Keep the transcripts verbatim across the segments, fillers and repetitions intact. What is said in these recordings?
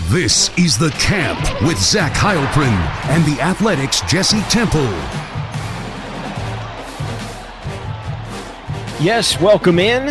This is The Camp with Zach Heilprin and the Athletics' Jesse Temple. Yes, welcome in.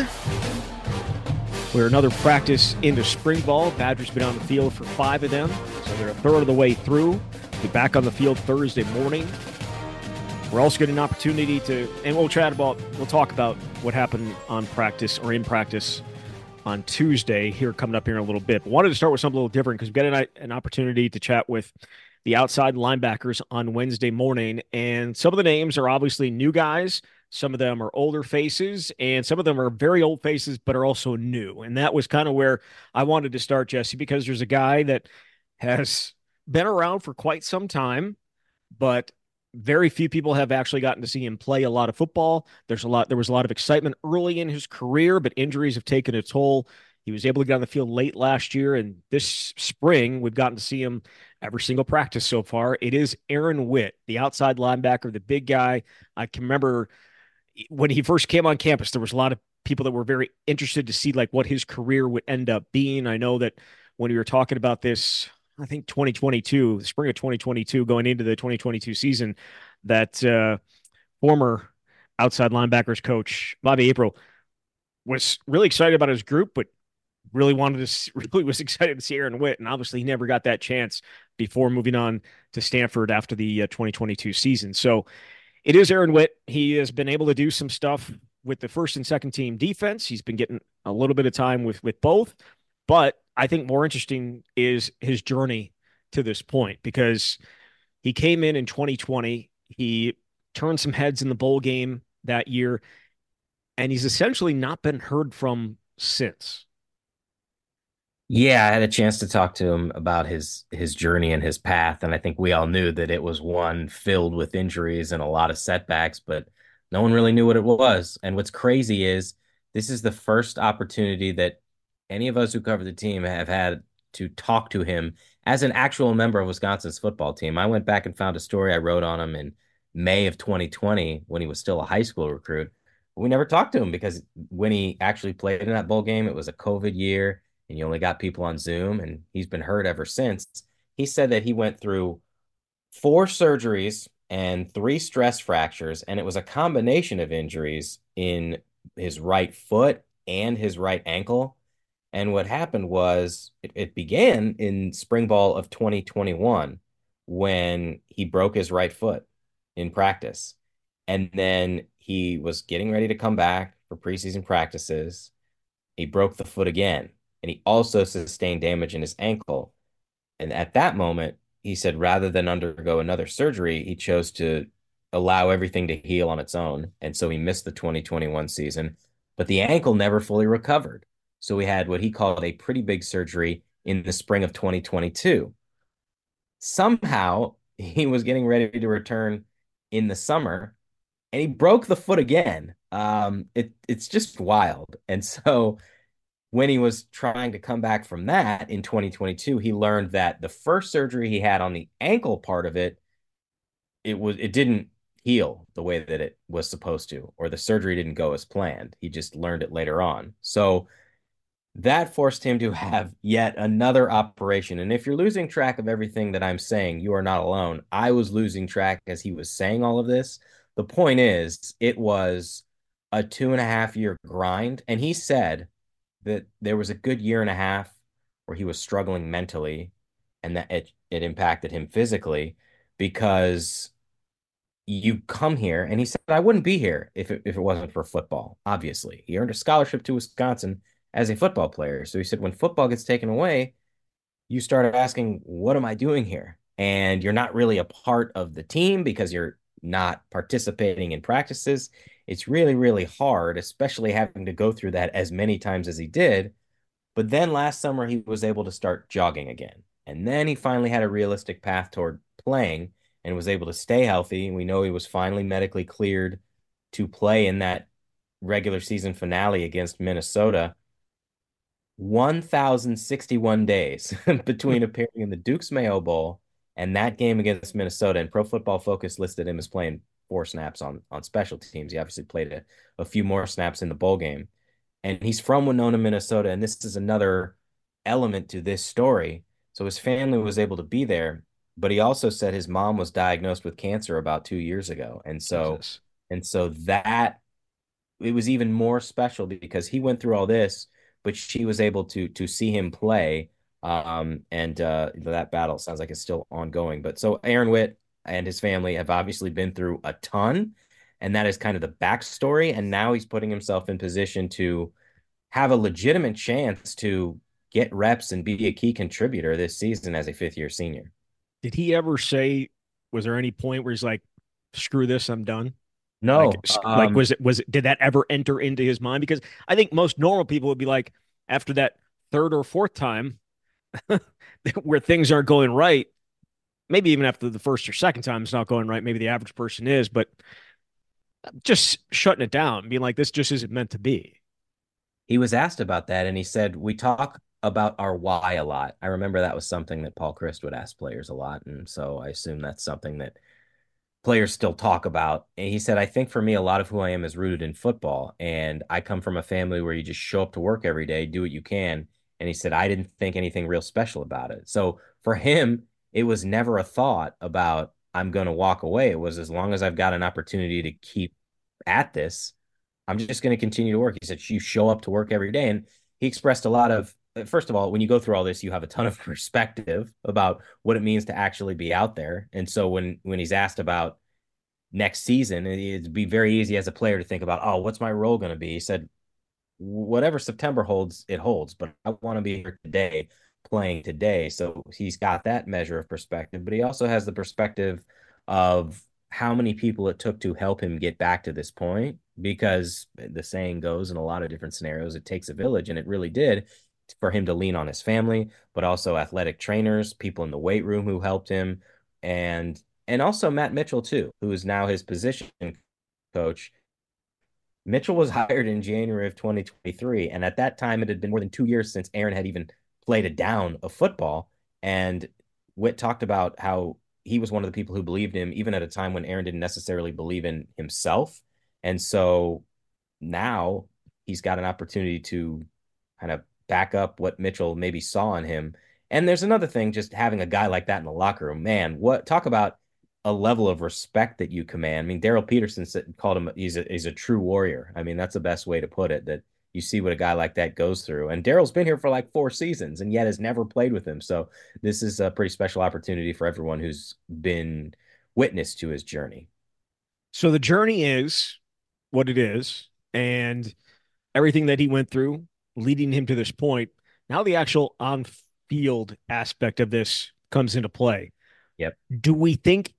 We're another practice into spring ball. Badgers been on the field for five of them, so they're a third of the way through. Be back on the field Thursday morning. We're also getting an opportunity to, and we'll chat about, we'll talk about what happened on practice or in practice on Tuesday here coming up here in a little bit. But wanted to start with something a little different because we've got an, an opportunity to chat with the outside linebackers on Wednesday morning. And some of the names are obviously new guys. Some of them are older faces, and some of them are very old faces, but are also new. And that was kind of where I wanted to start, Jesse, because there's a guy that has been around for quite some time, but very few people have actually gotten to see him play a lot of football. There's a lot, there was a lot of excitement early in his career, but injuries have taken a toll. He was able to get on the field late last year, and this spring we've gotten to see him every single practice so far. It is Aaron Witt, the outside linebacker, the big guy. I can remember when he first came on campus, there was a lot of people that were very interested to see like what his career would end up being. I know that when we were talking about this, I think twenty twenty-two, the spring of twenty twenty-two, going into the twenty twenty-two season, that uh, former outside linebackers coach Bobby April was really excited about his group, but really wanted to see, really was excited to see Aaron Witt, and obviously he never got that chance before moving on to Stanford after the uh, twenty twenty-two season. So it is Aaron Witt. He has been able to do some stuff with the first and second team defense. He's been getting a little bit of time with with both, but I think more interesting is his journey to this point, because he came in in twenty twenty. He turned some heads in the bowl game that year, and he's essentially not been heard from since. Yeah, I had a chance to talk to him about his his journey and his path, and I think we all knew that it was one filled with injuries and a lot of setbacks, but no one really knew what it was. And what's crazy is this is the first opportunity that any of us who cover the team have had to talk to him as an actual member of Wisconsin's football team. I went back and found a story I wrote on him in May of twenty twenty when he was still a high school recruit. But we never talked to him because when he actually played in that bowl game, it was a COVID year and you only got people on Zoom, and he's been hurt ever since. He said that he went through four surgeries and three stress fractures, and it was a combination of injuries in his right foot and his right ankle. And what happened was it, it began in spring ball of twenty twenty-one when he broke his right foot in practice. And then he was getting ready to come back for preseason practices. He broke the foot again, and he also sustained damage in his ankle. And at that moment, he said rather than undergo another surgery, he chose to allow everything to heal on its own. And so he missed the twenty twenty-one season, but the ankle never fully recovered. So we had what he called a pretty big surgery in the spring of twenty twenty-two. Somehow he was getting ready to return in the summer, and he broke the foot again. Um, it, it's just wild. And so when he was trying to come back from that in twenty twenty-two, he learned that the first surgery he had on the ankle part of it, it was it didn't heal the way that it was supposed to, or the surgery didn't go as planned. He just learned it later on. So that forced him to have yet another operation. And if you're losing track of everything that I'm saying, you are not alone. I was losing track as he was saying all of this. The point is, it was a two and a half year grind. And he said that there was a good year and a half where he was struggling mentally, and that it, it impacted him physically, because you come here, and he said, I wouldn't be here if it, if it wasn't for football. Obviously, he earned a scholarship to Wisconsin as a football player. So he said, when football gets taken away, you start asking, what am I doing here? And you're not really a part of the team because you're not participating in practices. It's really, really hard, especially having to go through that as many times as he did. But then last summer, he was able to start jogging again. And then he finally had a realistic path toward playing and was able to stay healthy. We know he was finally medically cleared to play in that regular season finale against Minnesota. one thousand sixty-one days between appearing in the Duke's Mayo Bowl and that game against Minnesota. And Pro Football Focus listed him as playing four snaps on, on special teams. He obviously played a, a few more snaps in the bowl game. And he's from Winona, Minnesota. And this is another element to this story. So his family was able to be there, but he also said his mom was diagnosed with cancer about two years ago. And so, Jesus. and so that it was even more special because he went through all this, but she was able to to see him play. Um, and uh, that battle sounds like it's still ongoing. But so Aaron Witt and his family have obviously been through a ton, and that is kind of the backstory. And now he's putting himself in position to have a legitimate chance to get reps and be a key contributor this season as a fifth year senior. Did he ever say, was there any point where he's like, screw this, I'm done? Like, No, like um, was it was it did that ever enter into his mind? Because I think most normal people would be like, after that third or fourth time where things aren't going right, maybe even after the first or second time it's not going right, maybe the average person is, but just shutting it down, being like, this just isn't meant to be. he was asked about that and he said, we talk about our why a lot. I remember that was something that Paul Christ would ask players a lot. And so I assume that's something that players still talk about. And he said, I think for me, a lot of who I am is rooted in football. And I come from a family where you just show up to work every day, do what you can. And he said, I didn't think anything real special about it. So for him, it was never a thought about, I'm going to walk away. It was as long as I've got an opportunity to keep at this, I'm just going to continue to work. He said, you show up to work every day. And he expressed a lot of, first of all, when you go through all this, you have a ton of perspective about what it means to actually be out there. And so when, when he's asked about next season, it'd be very easy as a player to think about, oh, what's my role going to be? He said, whatever September holds, it holds, but I want to be here today, playing today. So he's got that measure of perspective, but he also has the perspective of how many people it took to help him get back to this point, because the saying goes in a lot of different scenarios, it takes a village, and it really did for him to lean on his family, but also athletic trainers, people in the weight room who helped him, and and also Matt Mitchell too, who is now his position coach. Mitchell was hired in January of twenty twenty-three. And at that time, it had been more than two years since Aaron had even played a down of football. And Witt talked about how he was one of the people who believed him, even at a time when Aaron didn't necessarily believe in himself. And so now he's got an opportunity to kind of back up what Mitchell maybe saw in him. And there's another thing, just having a guy like that in the locker room, man, what talk about a level of respect that you command. I mean, Daryl Peterson said, called him, he's a, he's a true warrior. I mean, that's the best way to put it, that you see what a guy like that goes through. And Daryl's been here for like four seasons and yet has never played with him. So this is a pretty special opportunity for everyone who's been witness to his journey. So the journey is what it is, and everything that he went through leading him to this point. Now the actual on-field aspect of this comes into play. Yep. Do we think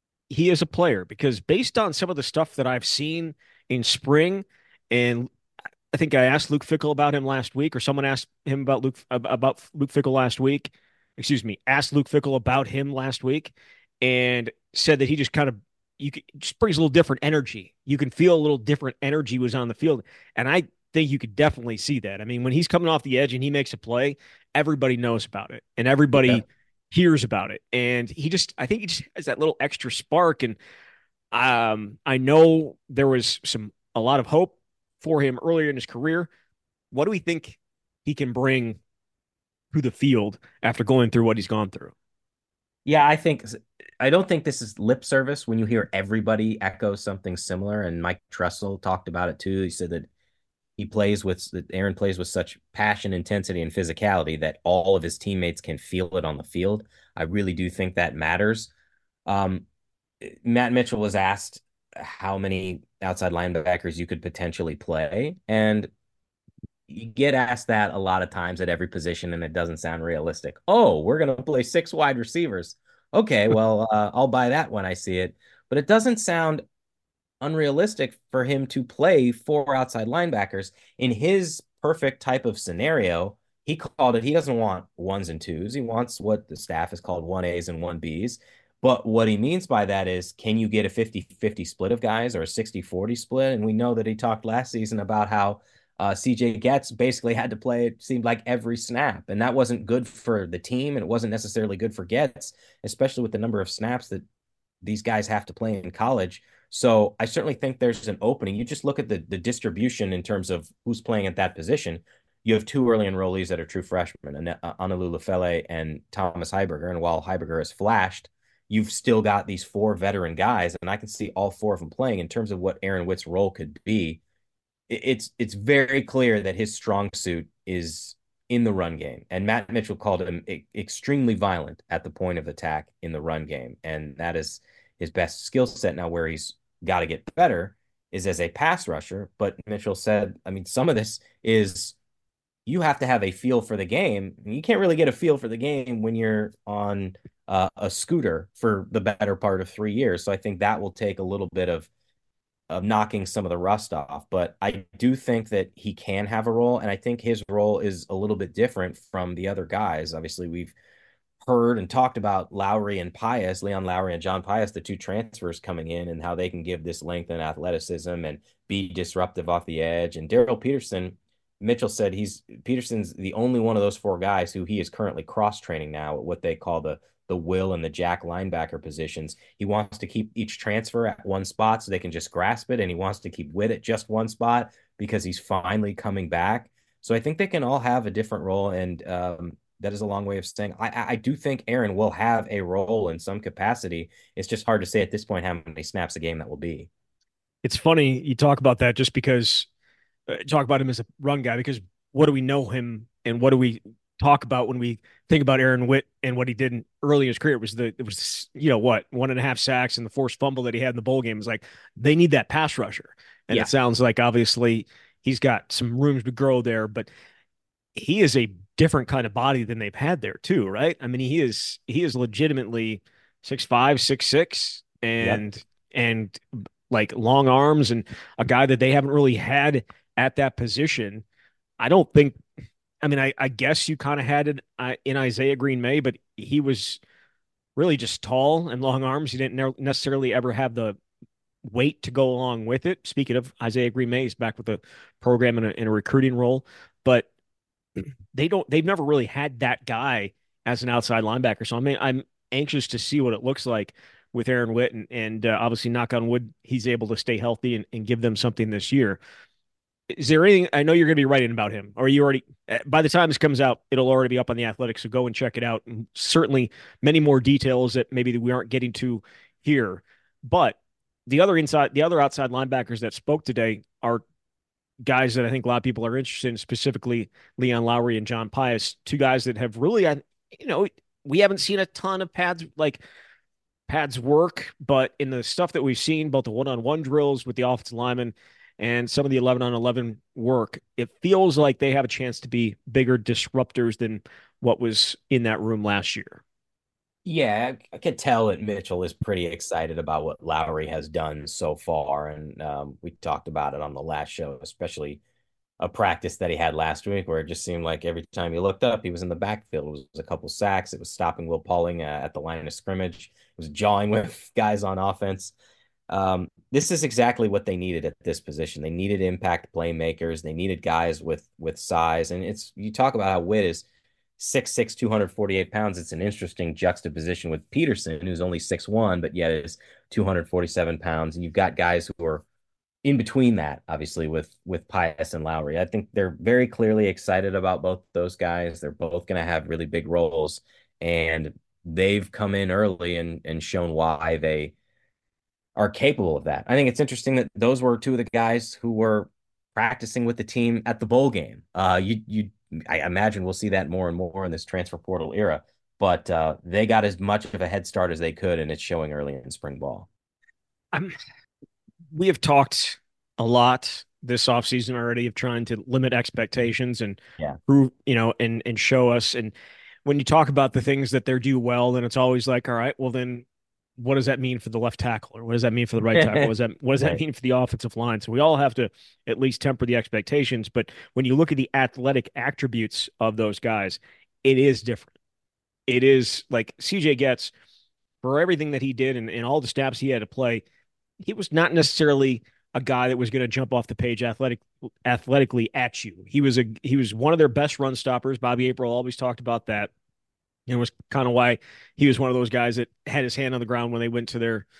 he is a player? Because based on some of the stuff that I've seen in spring, and I think I asked Luke Fickell about him last week, or someone asked him about Luke about Luke Fickell last week. Excuse me, asked Luke Fickell about him last week, and said that he just kind of you could, just brings a little different energy. You can feel a little different energy was on the field, and I think you could definitely see that. I mean, when he's coming off the edge and he makes a play, everybody knows about it, and Yeah. everybody hears about it. And he just, I think he just has that little extra spark. And um, I know there was some a lot of hope for him earlier in his career. What do we think he can bring to the field after going through what he's gone through? Yeah, I think I don't think this is lip service when you hear everybody echo something similar. And Mike Tressel talked about it too. He said that he plays with that Aaron plays with such passion, intensity, and physicality that all of his teammates can feel it on the field. I really do think that matters. Um, Matt Mitchell was asked how many outside linebackers you could potentially play, and you get asked that a lot of times at every position, and it doesn't sound realistic. Oh, we're going to play six wide receivers. Okay, well, uh, I'll buy that when I see it. But it doesn't sound unrealistic for him to play four outside linebackers in his perfect type of scenario. He called it, he doesn't want ones and twos. He wants what the staff has called one A's and one B's. But what he means by that is, can you get a fifty-fifty split of guys or a sixty-forty split? And we know that he talked last season about how uh, C J Getz basically had to play, it seemed like, every snap. And that wasn't good for the team. And it wasn't necessarily good for Getz, especially with the number of snaps that these guys have to play in college. So I certainly think there's an opening. You just look at the the distribution in terms of who's playing at that position. you have two early enrollees that are true freshmen, Ana- Anelu Lefele and Thomas Heiberger. And while Heiberger has flashed, you've still got these four veteran guys, and I can see all four of them playing. In terms of what Aaron Witt's role could be, it's it's very clear that his strong suit is in the run game. And Matt Mitchell called him e- extremely violent at the point of attack in the run game. And that is his best skill set. Now, where he's got to get better is as a pass rusher. But Mitchell said, I mean, some of this is you have to have a feel for the game. You can't really get a feel for the game when you're on uh, a scooter for the better part of three years. So I think that will take a little bit of of knocking some of the rust off. But I do think that he can have a role, and I think his role is a little bit different from the other guys. Obviously, we've heard and talked about Lowry and Pius, Leon Lowry and John Pius, the two transfers coming in, and how they can give this length and athleticism and be disruptive off the edge. And Darrell Peterson, Mitchell said he's Peterson's the only one of those four guys who he is currently cross training now at what they call the the will and the jack linebacker positions. He wants to keep each transfer at one spot so they can just grasp it, and he wants to keep Witt at just one spot because he's finally coming back. So I think they can all have a different role, and um, that is a long way of saying I, I do think Aaron will have a role in some capacity. It's just hard to say at this point how many snaps a game that will be. It's funny you talk about that just because uh, talk about him as a run guy because what do we know him and what do we talk about when we think about Aaron Witt and what he did in early in his career? It was the it was you know what one and a half sacks and the forced fumble that he had in the bowl game. Is like they need that pass rusher, and it Yeah. sounds like obviously he's got some room to grow there, but he is a different kind of body than they've had there too, right? I mean, he is he is legitimately six five, six six, Yep. and and like long arms and a guy that they haven't really had at that position. I don't think. I mean, I, I guess you kind of had it uh, in Isaiah Green May, but he was really just tall and long arms. He didn't ne- necessarily ever have the weight to go along with it. Speaking of Isaiah Green May, he's back with the program in a, in a recruiting role, but they don't they've never really had that guy as an outside linebacker. So I mean I'm anxious to see what it looks like with Aaron Witt and, and uh, obviously knock on wood he's able to stay healthy and, and give them something this year. Is there anything I know you're going to be writing about him or you already uh, by the time this comes out it'll already be up on the Athletic, so go and check it out, and certainly many more details that maybe we aren't getting to here. But the other inside the other outside linebackers that spoke today are guys that I think a lot of people are interested in, specifically Leon Lowry and John Pius, two guys that have really, you know, we haven't seen a ton of pads like pads work, but in the stuff that we've seen, both the one-on-one drills with the offensive linemen and some of the eleven on eleven work, it feels like they have a chance to be bigger disruptors than what was in that room last year. Yeah, I, I could tell that Mitchell is pretty excited about what Lowry has done so far. And um, we talked about it on the last show, especially a practice that he had last week where it just seemed like every time he looked up, he was in the backfield. It was a couple sacks. It was stopping Will Pauling uh, at the line of scrimmage. It was jawing with guys on offense. Um, this is exactly what they needed at this position. They needed impact playmakers. They needed guys with with size. And it's you talk about how Witt is six six, two hundred forty-eight pounds. It's an interesting juxtaposition with Peterson, who's only six one, but yet is two hundred forty-seven pounds. And you've got guys who are in between that, obviously, with with Pius and Lowry. I think they're very clearly excited about both those guys. They're both going to have really big roles, and they've come in early and and shown why they are capable of that. I think it's interesting that those were two of the guys who were practicing with the team at the bowl game. Uh, you you I imagine we'll see that more and more in this transfer portal era. But uh, they got as much of a head start as they could, and it's showing early in spring ball. I'm, we have talked a lot this offseason already of trying to limit expectations and Yeah. prove, you know, and and show us. And when you talk about the things that they're do well, then it's always like, all right, well then what does that mean for the left tackle? Or what does that mean for the right tackle? What does that what does that Right. mean for the offensive line? So we all have to at least temper the expectations. But when you look at the athletic attributes of those guys, it is different. It is like C J Getz, for everything that he did and, and all the snaps he had to play, he was not necessarily a guy that was going to jump off the page athletic athletically at you. He was a he was one of their best run stoppers. Bobby April always talked about that. And it was kind of why he was one of those guys that had his hand on the ground when they went to their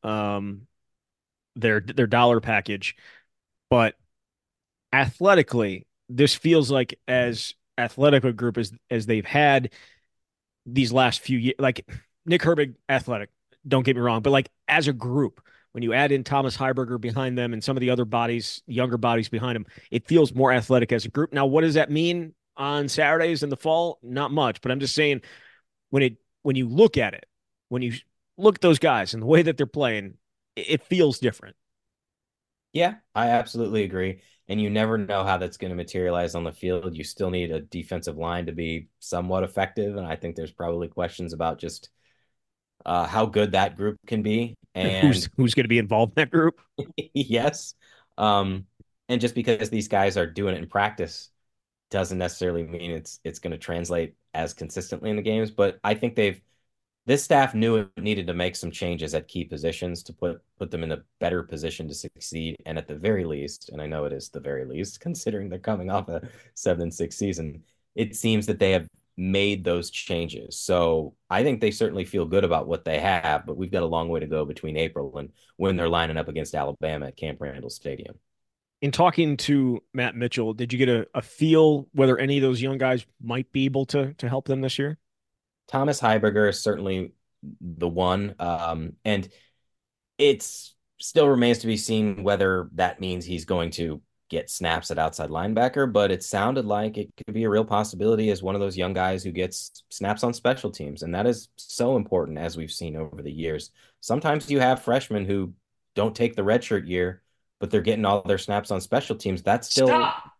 um their their dollar package. But athletically, this feels like as athletic a group as as they've had these last few years. Like Nick Herbig, athletic, don't get me wrong, but like as a group, when you add in Thomas Heiberger behind them and some of the other bodies, younger bodies behind them, it feels more athletic as a group. Now, what does that mean on Saturdays in the fall? Not much, but I'm just saying when it when you look at it, when you look at those guys and the way that they're playing, it, it feels different. Yeah, I absolutely agree. And you never know how that's going to materialize on the field. You still need a defensive line to be somewhat effective. And I think there's probably questions about just uh, how good that group can be. Who's And who's going to be involved in that group? yes, um, and just because these guys are doing it in practice doesn't necessarily mean it's it's going to translate as consistently in the games. But I think they've this staff knew it needed to make some changes at key positions to put put them in a better position to succeed. And at the very least, and I know it is the very least, considering they're coming off a seven and six season, it seems that they have made those changes. So I think they certainly feel good about what they have, but we've got a long way to go between April and when they're lining up against Alabama at Camp Randall Stadium. In talking to Matt Mitchell, did you get a, a feel whether any of those young guys might be able to to help them this year? Thomas Heiberger is certainly the one. Um, and it's still remains to be seen whether that means he's going to get snaps at outside linebacker, but it sounded like it could be a real possibility as one of those young guys who gets snaps on special teams. And that is so important as we've seen over the years. Sometimes you have freshmen who don't take the redshirt year, but they're getting all their snaps on special teams. That's still Stop.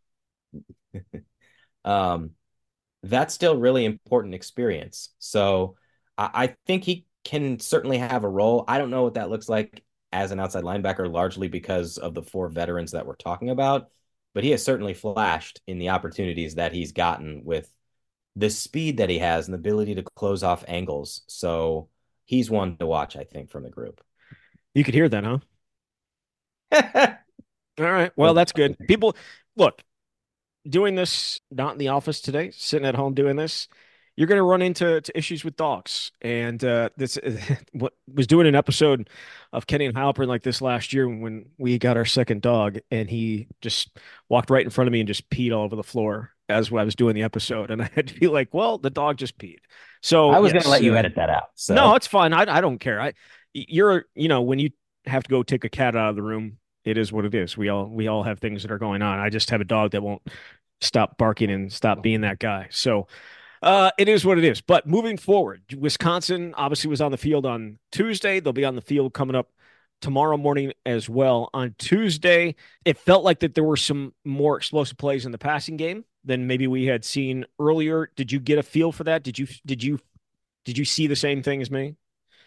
um that's still really important experience. So I, I think he can certainly have a role. I don't know what that looks like as an outside linebacker, largely because of the four veterans that we're talking about. But he has certainly flashed in the opportunities that he's gotten with the speed that he has and the ability to close off angles. So he's one to watch, I think, from the group. You could hear that, huh? All right. Well, that's good. People, look, doing this not in the office today, sitting at home doing this, you're going to run into to issues with dogs. And uh, this what was doing an episode of Kenny and Halpern like this last year when we got our second dog, and he just walked right in front of me and just peed all over the floor as I was doing the episode, and I had to be like, "Well, the dog just peed." So I was going to yes, let you uh, edit that out. no, So it's fine. I I don't care. I you're you know when you have to go take a cat out of the room, it is what it is. We all we all have things that are going on. I just have a dog that won't stop barking and stop being that guy. So uh, it is what it is. But moving forward, Wisconsin obviously was on the field on Tuesday. They'll be on the field coming up tomorrow morning as well. On Tuesday, it felt like that there were some more explosive plays in the passing game than maybe we had seen earlier. Did you get a feel for that? Did you did you did you see the same thing as me?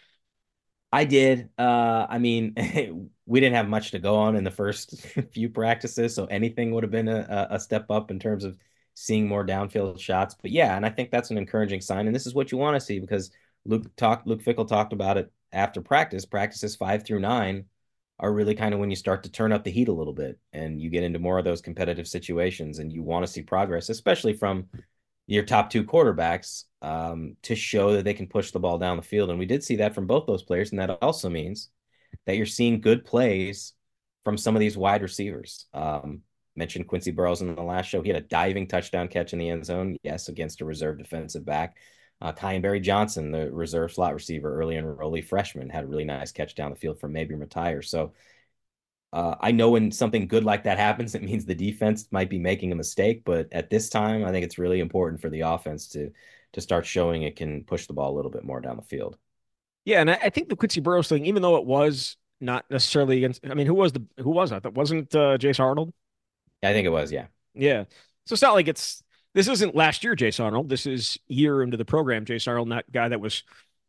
I did. Uh, I mean, we didn't have much to go on in the first few practices, so anything would have been a, a step up in terms of seeing more downfield shots. But yeah, and I think that's an encouraging sign, and this is what you want to see because Luke talked, Luke Fickell talked about it after practice. Practices five through nine are really kind of when you start to turn up the heat a little bit, and you get into more of those competitive situations, and you want to see progress, especially from your top two quarterbacks um, to show that they can push the ball down the field. And we did see that from both those players. And that also means that you're seeing good plays from some of these wide receivers. Um, mentioned Quincy Burrows in the last show. He had a diving touchdown catch in the end zone. Yes, against a reserve defensive back. Uh, Kyan Barry Johnson, the reserve slot receiver, early enrollee freshman, had a really nice catch down the field from maybe retire. So uh, I know when something good like that happens, it means the defense might be making a mistake. But at this time, I think it's really important for the offense to to start showing it can push the ball a little bit more down the field. Yeah, and I, I think the Quincy Burrows thing, even though it was not necessarily against, I mean, who was the who was that? That wasn't uh, Jace Arnold. I think it was, yeah. Yeah, so it's not like it's this isn't last year Jace Arnold. This is year into the program. Jace Arnold, that guy that was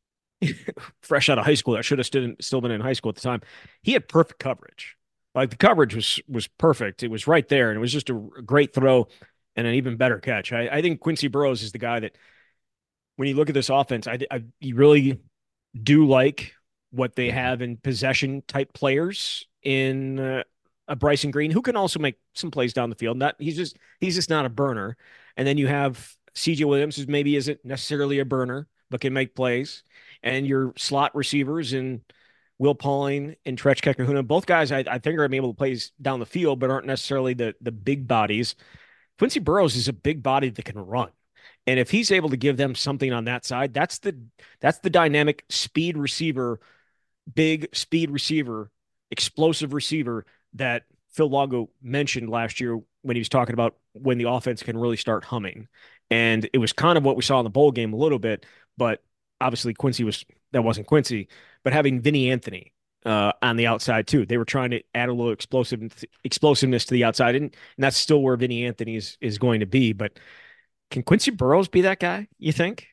fresh out of high school that should have still, still been in high school at the time. He had perfect coverage. Like the coverage was was perfect. It was right there, and it was just a, a great throw and an even better catch. I, I think Quincy Burrows is the guy that when you look at this offense, I, I you really do like what they Mhm. have in possession type players in uh, a Bryson Green who can also make some plays down the field. Not he's just he's just not a burner. And then you have C J Williams, who maybe isn't necessarily a burner but can make plays, and your slot receivers in Will Pauling and Tretch Kahuna. Both guys I, I think are able to play down the field, but aren't necessarily the the big bodies Quincy Burrows is a big body that can run. And if he's able to give them something on that side, that's the that's the dynamic speed receiver, big speed receiver, explosive receiver that Phil Longo mentioned last year when he was talking about when the offense can really start humming. And it was kind of what we saw in the bowl game a little bit, but obviously Quincy was that wasn't Quincy, but having Vinny Anthony uh, on the outside too. They were trying to add a little explosive explosiveness to the outside, and, and that's still where Vinny Anthony is is going to be. But can Quincy Burrows be that guy, you think?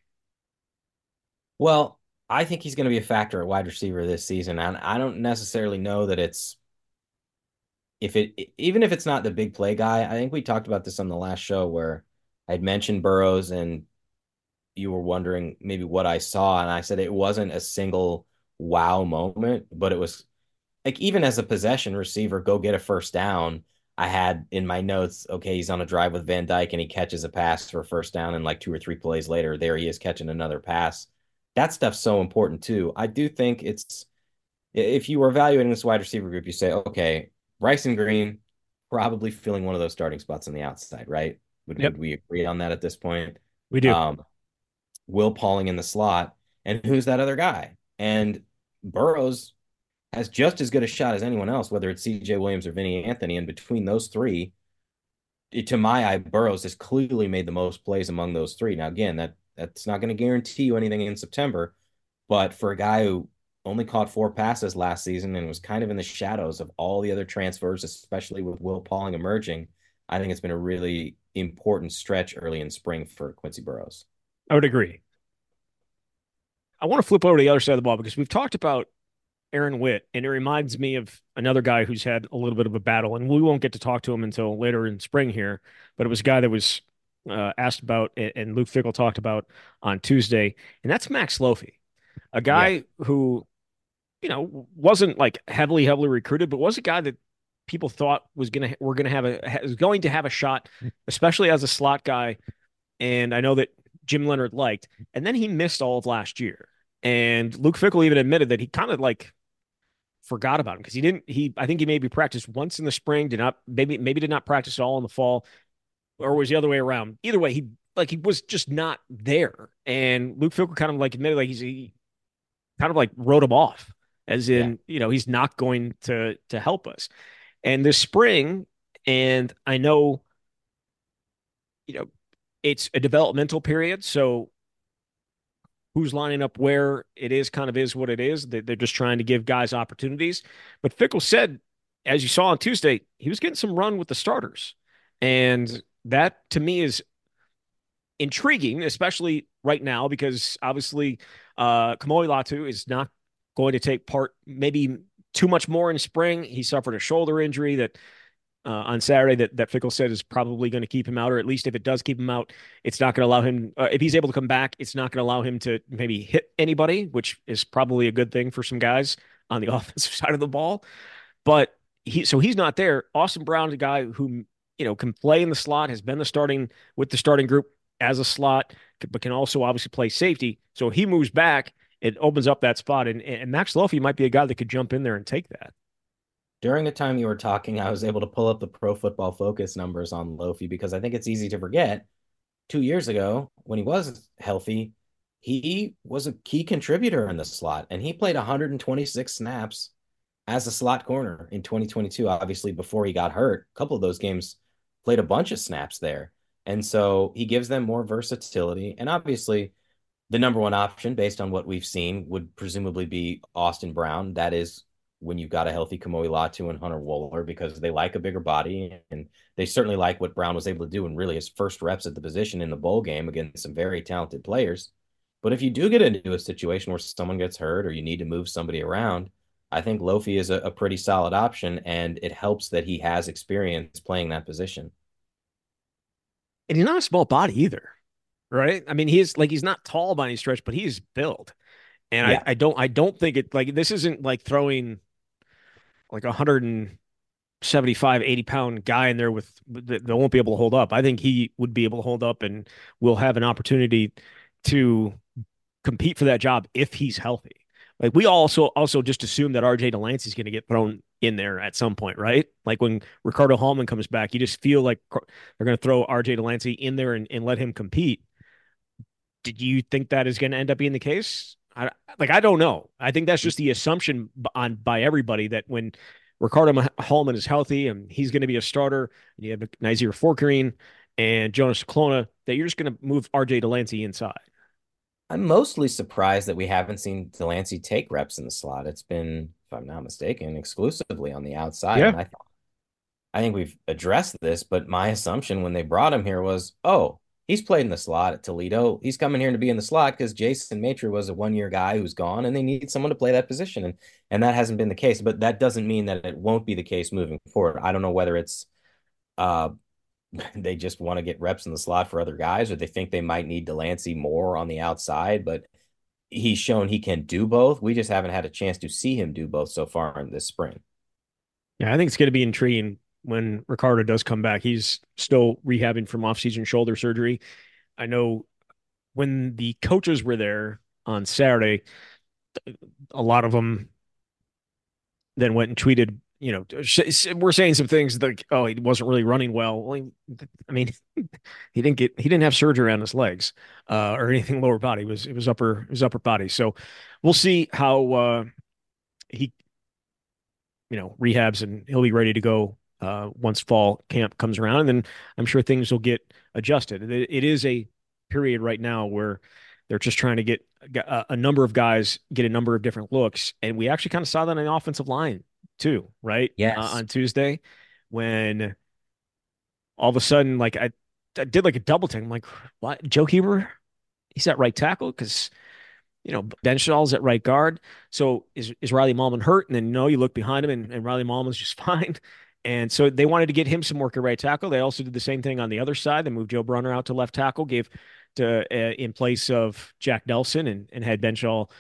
Well, I think he's going to be a factor at wide receiver this season. And I don't necessarily know that it's if it even if it's not the big play guy. I think we talked about this on the last show where I'd mentioned Burrows and you were wondering maybe what I saw, and I said it wasn't a single wow moment, but it was like even as a possession receiver, go get a first down. I had in my notes, okay, he's on a drive with Van Dyke and he catches a pass for a first down, and like two or three plays later, there he is catching another pass. That stuff's so important too. I do think it's if you were evaluating this wide receiver group, you say, okay, Bryson Green probably filling one of those starting spots on the outside, right? Would Yep, would we agree on that at this point? we do. Um, Will Pauling in the slot, and who's that other guy? And Burrows has just as good a shot as anyone else, whether it's C J Williams or Vinny Anthony. And between those three, it, to my eye, Burrows has clearly made the most plays among those three. Now, again, that that's not going to guarantee you anything in September, but for a guy who only caught four passes last season and was kind of in the shadows of all the other transfers, especially with Will Pauling emerging, I think it's been a really important stretch early in spring for Quincy Burrows. I would agree. I want to flip over to the other side of the ball because we've talked about Aaron Witt, and it reminds me of another guy who's had a little bit of a battle, and we won't get to talk to him until later in spring here. But it was a guy that was uh, asked about, and Luke Fickell talked about on Tuesday, and that's Max Lofi, a Yeah. guy who you know wasn't like heavily, heavily recruited, but was a guy that people thought was gonna we're gonna have a was going to have a shot, especially as a slot guy. And I know that Jim Leonard liked, and then he missed all of last year. And Luke Fickell even admitted that he kind of like forgot about him because he didn't. He I think he maybe practiced once in the spring, did not maybe maybe did not practice at all in the fall, or was the other way around. Either way, he like he was just not there. And Luke Fickell kind of like admitted like he's he kind of like wrote him off, as Yeah. in you know he's not going to to help us. And this spring, and I know you know it's a developmental period, so who's lining up where it is kind of is what it is. They're just trying to give guys opportunities. But Fickle said, as you saw on Tuesday, he was getting some run with the starters. And that to me is intriguing, especially right now, because obviously uh, Kamoi Latu is not going to take part maybe too much more in spring. He suffered a shoulder injury that uh, on Saturday that, that Fickle said is probably going to keep him out, or at least if it does keep him out, it's not going to allow him, uh, if he's able to come back, it's not going to allow him to maybe hit anybody, which is probably a good thing for some guys on the offensive side of the ball. But he, so he's not there. Austin Brown's a guy who, you know, can play in the slot, has been the starting with the starting group as a slot, but can also obviously play safety. So he moves back, it opens up that spot. And, and Max Lofi might be a guy that could jump in there and take that. During the time you were talking, I was able to pull up the Pro Football Focus numbers on Lofi because I think it's easy to forget. Two years ago, when he was healthy, he was a key contributor in the slot, and he played one hundred twenty-six snaps as a slot corner in twenty twenty-two. Obviously, before he got hurt, a couple of those games played a bunch of snaps there. And so he gives them more versatility. And obviously, the number one option, based on what we've seen, would presumably be Austin Brown. That is when you've got a healthy Kamoi Latu and Hunter Wohler because they like a bigger body and they certainly like what Brown was able to do in really his first reps at the position in the bowl game against some very talented players. But if you do get into a situation where someone gets hurt or you need to move somebody around, I think Lofi is a, a pretty solid option, and it helps that he has experience playing that position. And he's not a small body either, right? I mean, he is like he's not tall by any stretch, but he's built. And I, Yeah. I don't I don't think it like this isn't like throwing like a one hundred seventy-five, eighty pound guy in there with that, that won't be able to hold up. I think he would be able to hold up and will have an opportunity to compete for that job if he's healthy. Like we also also just assume that R J Delancey is going to get thrown in there at some point, right? Like when Ricardo Hallman comes back, you just feel like they're going to throw R J Delancey in there and, and let him compete. Did you think that is going to end up being the case? I, like I don't know. I think that's just the assumption on by everybody that when Ricardo Hallman is healthy and he's going to be a starter, and you have Nazir Forkerine and Jonas Klona, that you're just going to move R J Delancey inside. I'm mostly surprised that we haven't seen Delancey take reps in the slot. It's been, if I'm not mistaken, exclusively on the outside. Yeah. And I I think we've addressed this, but my assumption when they brought him here was, oh, he's played in the slot at Toledo. He's coming here to be in the slot because Jason Maitre was a one-year guy who's gone, and they need someone to play that position. And and that hasn't been the case. But that doesn't mean that it won't be the case moving forward. I don't know whether it's uh they just want to get reps in the slot for other guys, or they think they might need Delancey more on the outside, but he's shown he can do both. We just haven't had a chance to see him do both so far in this spring. Yeah, I think it's going to be intriguing when Ricardo does come back. He's still rehabbing from off-season shoulder surgery. I know when the coaches were there on Saturday, a lot of them then went and tweeted, you know, we're saying some things like, oh, he wasn't really running well. Well, he, I mean, he didn't get, he didn't have surgery on his legs uh, or anything lower body. It was, it was upper, it was upper body. So we'll see how uh, he, you know, rehabs and he'll be ready to go uh, once fall camp comes around. And then I'm sure things will get adjusted. It, it is a period right now where they're just trying to get a, a number of guys get a number of different looks. And we actually kind of saw that on the offensive line too, right? Uh, Yes. on Tuesday when all of a sudden, like I, I did like a double take. I'm like, what? Joe Huber? He's at right tackle because you know, Benshall's at right guard. So is is Riley Mallman hurt? And then you know, you look behind him and, and Riley Mallman's just fine. And so they wanted to get him some work at right tackle. They also did the same thing on the other side. They moved Joe Brunner out to left tackle, gave to uh, in place of Jack Nelson and, and had Benchall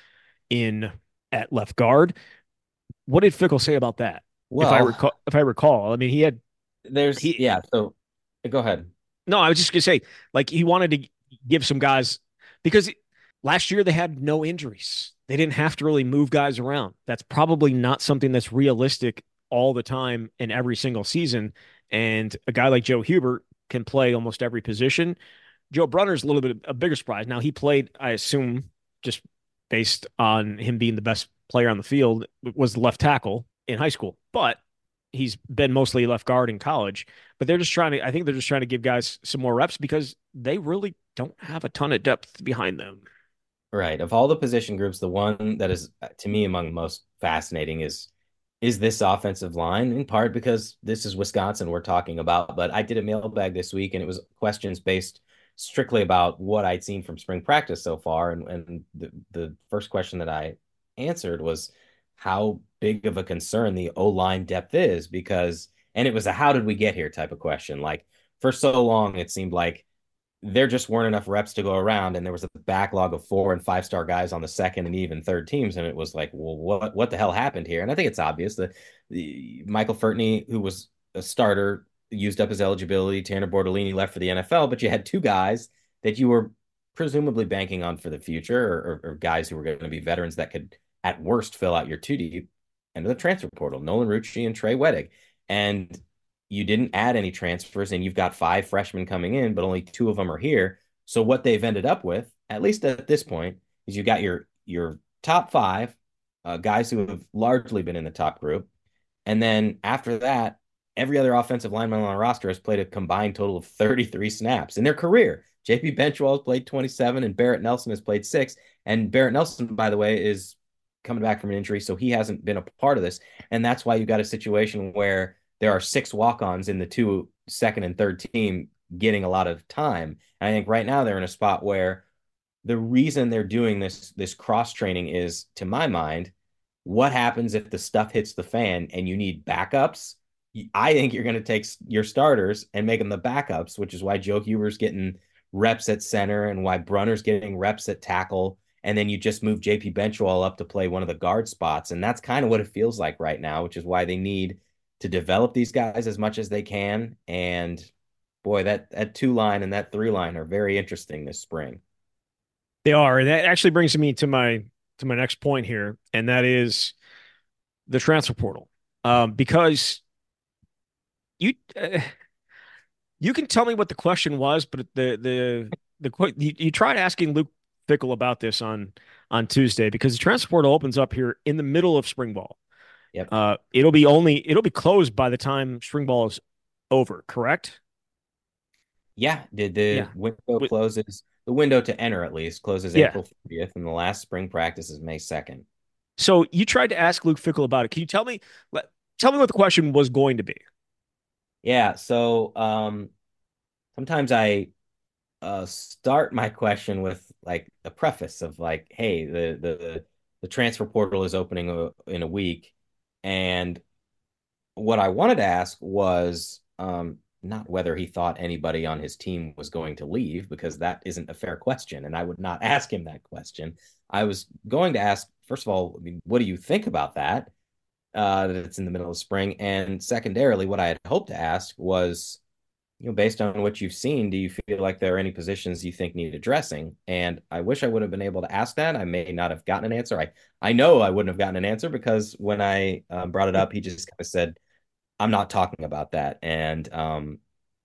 in at left guard. What did Fickle say about that? If I Well, recall, if I recall, I mean, he had there's he yeah, so go ahead. no, I was just gonna say, like he wanted to give some guys because last year they had no injuries. They didn't have to really move guys around. That's probably not something that's realistic all the time in every single season. And a guy like Joe Hubert can play almost every position. Joe Brunner's a little bit a bigger surprise. Now he played, I assume, just based on him being the best player on the field, was the left tackle in high school. But he's been mostly left guard in college. But they're just trying to, I think they're just trying to give guys some more reps because they really don't have a ton of depth behind them. Right. Of all the position groups, the one that is to me among the most fascinating is is this offensive line, in part because this is Wisconsin we're talking about. But I did a mailbag this week and it was questions based strictly about what I'd seen from spring practice so far. And, and the, the first question that I answered was how big of a concern the O-line depth is, because, and it was a how did we get here type of question. Like for so long, it seemed like there just weren't enough reps to go around, and there was a backlog of four and five star guys on the second and even third teams, and it was like, well, what what the hell happened here? And I think it's obvious that the Michael Furtney, who was a starter, used up his eligibility. Tanner Bortolini left for the N F L, but you had two guys that you were presumably banking on for the future, or, or, or guys who were going to be veterans that could, at worst, fill out your two deep into the transfer portal. Nolan Rucci and Trey Wedig, and you didn't add any transfers, and you've got five freshmen coming in, but only two of them are here. So what they've ended up with, at least at this point, is you got your your top five uh, guys who have largely been in the top group, and then after that, every other offensive lineman on the roster has played a combined total of thirty-three snaps in their career. J P Benchwell has played twenty-seven, and Barrett Nelson has played six. And Barrett Nelson, by the way, is coming back from an injury, so he hasn't been a part of this. And that's why you got a situation where there are six walk-ons in the two second and third team getting a lot of time. And I think right now they're in a spot where the reason they're doing this this cross training is, to my mind, what happens if the stuff hits the fan and you need backups? I think you're going to take your starters and make them the backups, which is why Joe Huber's getting reps at center and why Brunner's getting reps at tackle. And then you just move J P Benchwell up to play one of the guard spots. And that's kind of what it feels like right now, which is why they need to develop these guys as much as they can. And boy, that that two line and that three line are very interesting this spring. They are. And that actually brings me to my to my next point here, and that is the transfer portal. Um, because you uh, you can tell me what the question was, but the the the you, you tried asking Luke Fickell about this on on Tuesday because the transfer portal opens up here in the middle of spring ball. Yep. Uh, it'll be only it'll be closed by the time spring ball is over, correct? Yeah. Did the Yeah. window With, closes, the window to enter at least closes yeah. April thirtieth, and the last spring practice is May second. So you tried to ask Luke Fickell about it. Can you tell me let, tell me what the question was going to be? Yeah. So um, sometimes I uh, start my question with like a preface of like, hey, the the the transfer portal is opening a, in a week, and what I wanted to ask was um, not whether he thought anybody on his team was going to leave, because that isn't a fair question, and I would not ask him that question. I was going to ask, first of all, I mean, what do you think about that? Uh, that it's in the middle of spring, and secondarily, what I had hoped to ask was, you know, based on what you've seen, do you feel like there are any positions you think need addressing? And I wish I would have been able to ask that. I may not have gotten an answer. I I know I wouldn't have gotten an answer because when I um, brought it up, he just kind of said, I'm not talking about that. And um,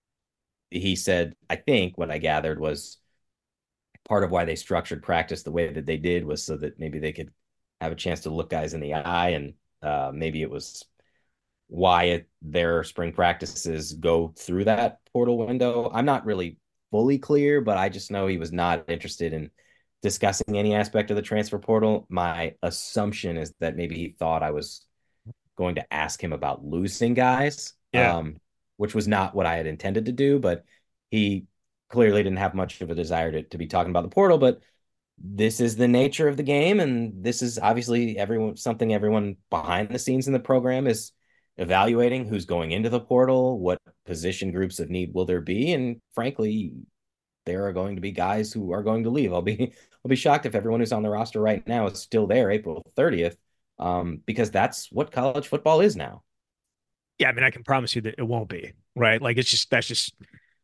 he said, I think what I gathered was part of why they structured practice the way that they did was so that maybe they could have a chance to look guys in the eye. And uh, maybe it was why it, their spring practices go through that portal window. I'm not really fully clear, but I just know he was not interested in discussing any aspect of the transfer portal. My assumption is that maybe he thought I was going to ask him about losing guys, Yeah. um, which was not what I had intended to do. But he clearly didn't have much of a desire to, to be talking about the portal. But this is the nature of the game, and this is obviously everyone something everyone behind the scenes in the program is evaluating: who's going into the portal, what position groups of need will there be, and frankly, there are going to be guys who are going to leave. I'll be I'll be shocked if everyone who's on the roster right now is still there April thirtieth, um, because that's what college football is now. Yeah, I mean, I can promise you that it won't be, right? Like it's just that's just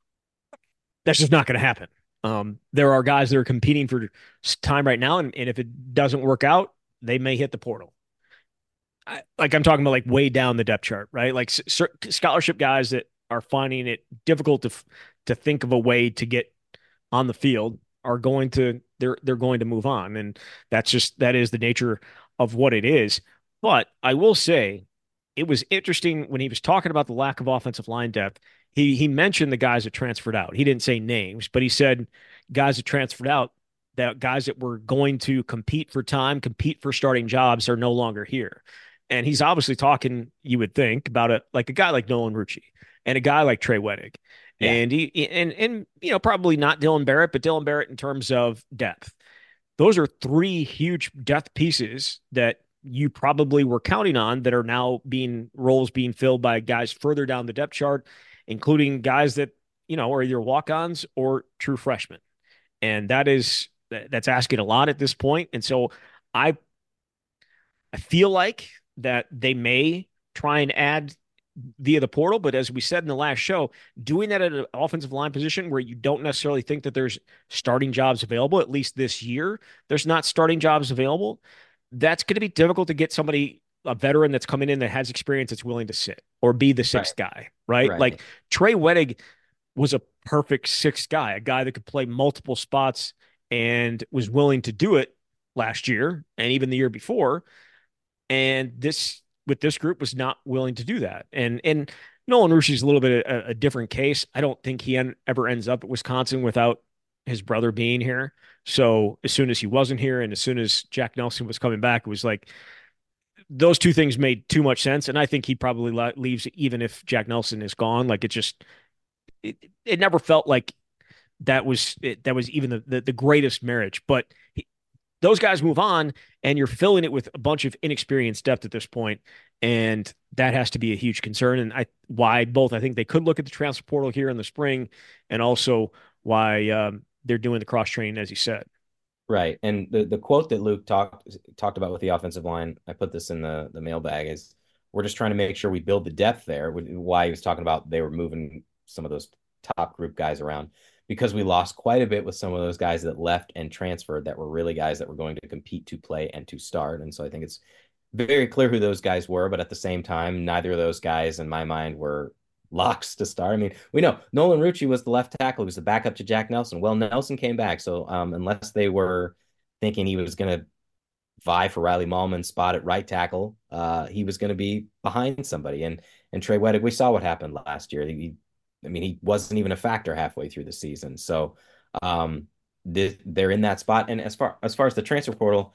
that's just not going to happen. Um, there are guys that are competing for time right now, and, and if it doesn't work out, they may hit the portal. I, like I'm talking about, like way down the depth chart, right? Like s- scholarship guys that are finding it difficult to to think of a way to get on the field are going to they're they're going to move on, and that's just that is the nature of what it is. But I will say, it was interesting when he was talking about the lack of offensive line depth. He he mentioned the guys that transferred out. He didn't say names, but he said guys that transferred out, that guys that were going to compete for time, compete for starting jobs, are no longer here. And he's obviously talking, you would think, about it like a guy like Nolan Rucci and a guy like Trey Weddick. Yeah. And he and and you know, probably not Dylan Barrett, but Dylan Barrett in terms of depth. Those are three huge depth pieces that you probably were counting on that are now being roles being filled by guys further down the depth chart, including guys that, you know, are either walk-ons or true freshmen. And that is that's asking a lot at this point. And so I I feel like that they may try and add via the portal, but as we said in the last show, doing that at an offensive line position where you don't necessarily think that there's starting jobs available, at least this year, there's not starting jobs available. That's going to be difficult to get somebody, a veteran that's coming in that has experience, that's willing to sit or be the Right. sixth guy, right? Right. Like Trey Weddick was a perfect sixth guy, a guy that could play multiple spots and was willing to do it last year and even the year before. And this with this group was not willing to do that. And and Nolan Rushi's a little bit a, a different case. I don't think he en- ever ends up at Wisconsin without his brother being here. So as soon as he wasn't here, and as soon as Jack Nelson was coming back, it was like those two things made too much sense. And I think he probably le- leaves even if Jack Nelson is gone. Like it just it, it never felt like that was it, that was even the, the the greatest marriage. But he, those guys move on, and you're filling it with a bunch of inexperienced depth at this point, and that has to be a huge concern. And I why both I think they could look at the transfer portal here in the spring, and also why um, they're doing the cross training, as you said. Right. And the, the quote that Luke talked talked about with the offensive line, I put this in the, the mailbag, is we're just trying to make sure we build the depth there. Why he was talking about they were moving some of those top group guys around, because we lost quite a bit with some of those guys that left and transferred that were really guys that were going to compete to play and to start. And so I think it's very clear who those guys were, but at the same time, neither of those guys in my mind were locks to start. I mean, we know Nolan Rucci was the left tackle. He was the backup to Jack Nelson. Well, Nelson came back. So um, unless they were thinking he was going to vie for Riley Mahlman's spot at right tackle, uh, he was going to be behind somebody. And and Trey Wettig, we saw what happened last year. He, I mean, he wasn't even a factor halfway through the season. So um, th- they're in that spot. And as far as far as the transfer portal,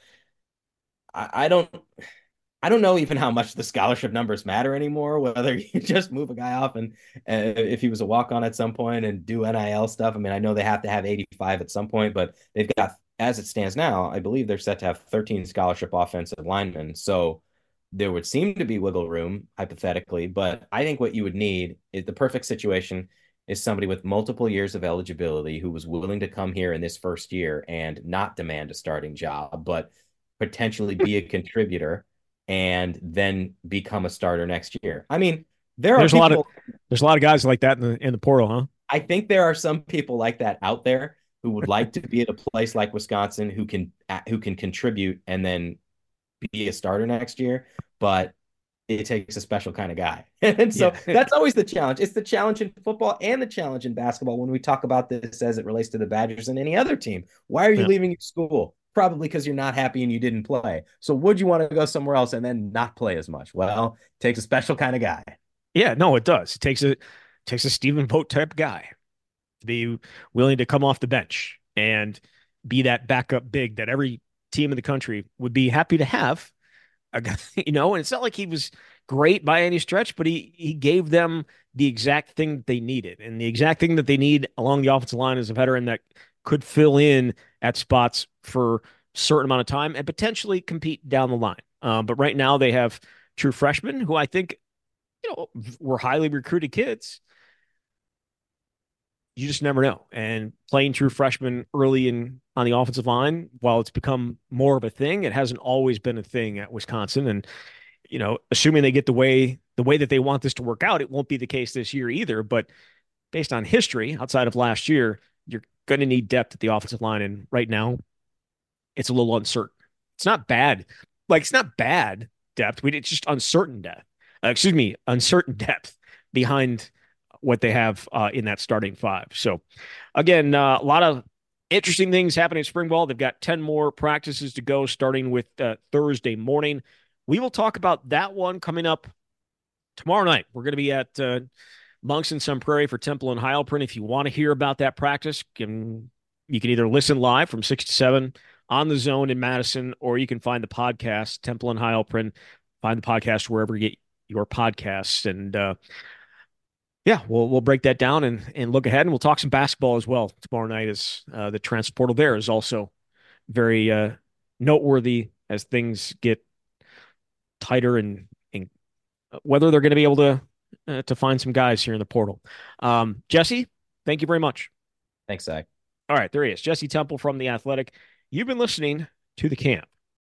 I, I don't. I don't know even how much the scholarship numbers matter anymore, whether you just move a guy off and uh, if he was a walk on at some point and do N I L stuff. I mean, I know they have to have eighty-five at some point, but they've got, as it stands now, I believe they're set to have thirteen scholarship offensive linemen. So there would seem to be wiggle room, hypothetically, but I think what you would need is the perfect situation is somebody with multiple years of eligibility who was willing to come here in this first year and not demand a starting job, but potentially be a contributor and then become a starter next year. I mean, there There's are a lot of people, there's a lot of guys like that in the in the portal, huh? I think there are some people like that out there who would like to be at a place like Wisconsin who can who can contribute and then be a starter next year, but it takes a special kind of guy. And so Yeah. that's always the challenge. It's the challenge in football and the challenge in basketball when we talk about this as it relates to the Badgers and any other team. Why are you Yeah. leaving your school? Probably because you're not happy and you didn't play. So would you want to go somewhere else and then not play as much? Well, it takes a special kind of guy. Yeah, no, it does. It takes a takes a Stephen Vogt type guy to be willing to come off the bench and be that backup big that every team in the country would be happy to have. A guy, you know, and it's not like he was great by any stretch, but he he gave them the exact thing that they needed. And the exact thing that they need along the offensive line is a veteran that could fill in at spots for a certain amount of time and potentially compete down the line. Um, but right now they have true freshmen who I think, you know, were highly recruited kids. You just never know. And playing true freshmen early in on the offensive line, while it's become more of a thing, it hasn't always been a thing at Wisconsin. And, you know, assuming they get the way the way that they want this to work out, it won't be the case this year either. But based on history, outside of last year, you're going to need depth at the offensive line. And right now, it's a little uncertain. It's not bad. Like, it's not bad depth. We It's just uncertain depth. Uh, excuse me, uncertain depth behind what they have uh, in that starting five. So, again, uh, a lot of interesting things happening at spring ball. They've got ten more practices to go, starting with uh, Thursday morning. We will talk about that one coming up tomorrow night. We're going to be at uh, Monks and Sun Prairie for Temple and Heilprin. If you want to hear about that practice, can, you can either listen live from six to seven on the Zone in Madison, or you can find the podcast, Temple and Heilprin. Find the podcast wherever you get your podcasts. And, uh, yeah, we'll we'll break that down and and look ahead, and we'll talk some basketball as well tomorrow night. As uh, the transfer portal there is also very uh, noteworthy as things get tighter, and, and whether they're going to be able to uh, to find some guys here in the portal. Um, Jesse, thank you very much. Thanks, Zach. All right, there he is, Jesse Temple from The Athletic. You've been listening to The Camp.